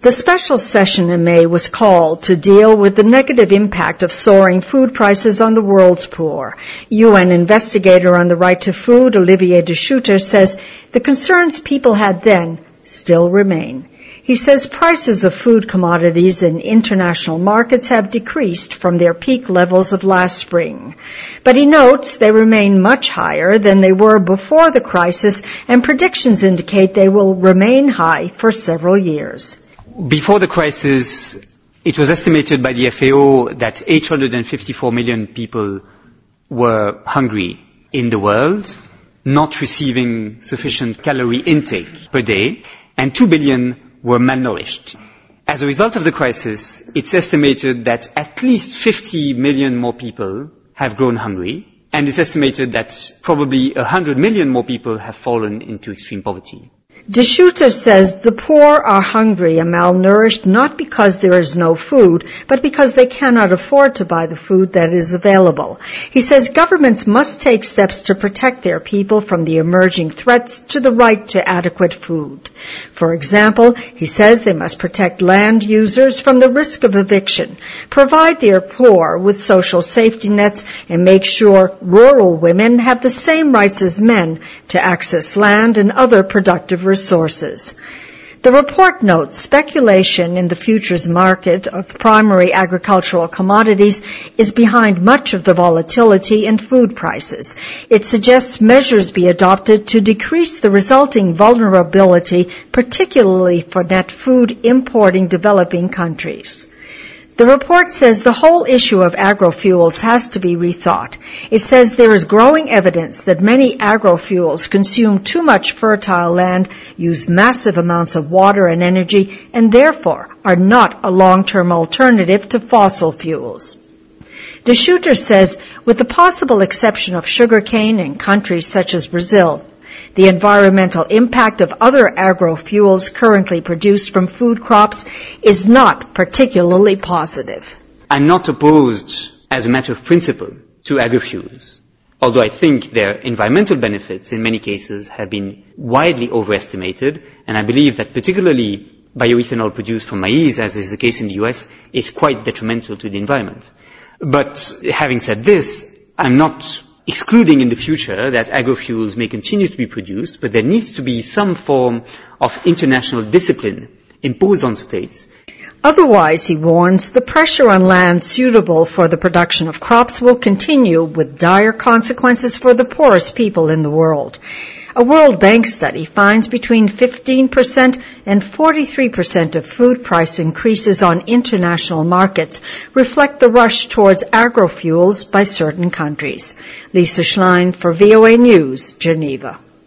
The special session in May was called to deal with the negative impact of soaring food prices on the world's poor. UN investigator on the right to food, Olivier de Schutter, says the concerns people had then still remain. He says prices of food commodities in international markets have decreased from their peak levels of last spring. But he notes they remain much higher than they were before the crisis, and predictions indicate they will remain high for several years. Before the crisis, it was estimated by the FAO that 854 million people were hungry in the world, not receiving sufficient calorie intake per day, and 2 billion were malnourished. As a result of the crisis, it's estimated that at least 50 million more people have grown hungry, and it's estimated that probably 100 million more people have fallen into extreme poverty. De Schutter says the poor are hungry and malnourished not because there is no food, but because they cannot afford to buy the food that is available. He says governments must take steps to protect their people from the emerging threats to the right to adequate food. For example, he says they must protect land users from the risk of eviction, provide their poor with social safety nets, and make sure rural women have the same rights as men to access land and other productive resources. The report notes speculation in the futures market of primary agricultural commodities is behind much of the volatility in food prices. It suggests measures be adopted to decrease the resulting vulnerability, particularly for net food importing developing countries. The report says the whole issue of agrofuels has to be rethought. It says there is growing evidence that many agrofuels consume too much fertile land, use massive amounts of water and energy, and therefore are not a long-term alternative to fossil fuels. De Schutter says, with the possible exception of sugarcane in countries such as Brazil, the environmental impact of other agrofuels currently produced from food crops is not particularly positive. I'm not opposed, as a matter of principle, to agrofuels, although I think their environmental benefits in many cases have been widely overestimated, and I believe that particularly bioethanol produced from maize, as is the case in the US, is quite detrimental to the environment. But having said this, I'm not excluding in the future that agrofuels may continue to be produced, but there needs to be some form of international discipline imposed on states. Otherwise, he warns, the pressure on land suitable for the production of crops will continue with dire consequences for the poorest people in the world. A World Bank study finds between 15% and 43% of food price increases on international markets reflect the rush towards agrofuels by certain countries. Lisa Schlein for VOA News, Geneva.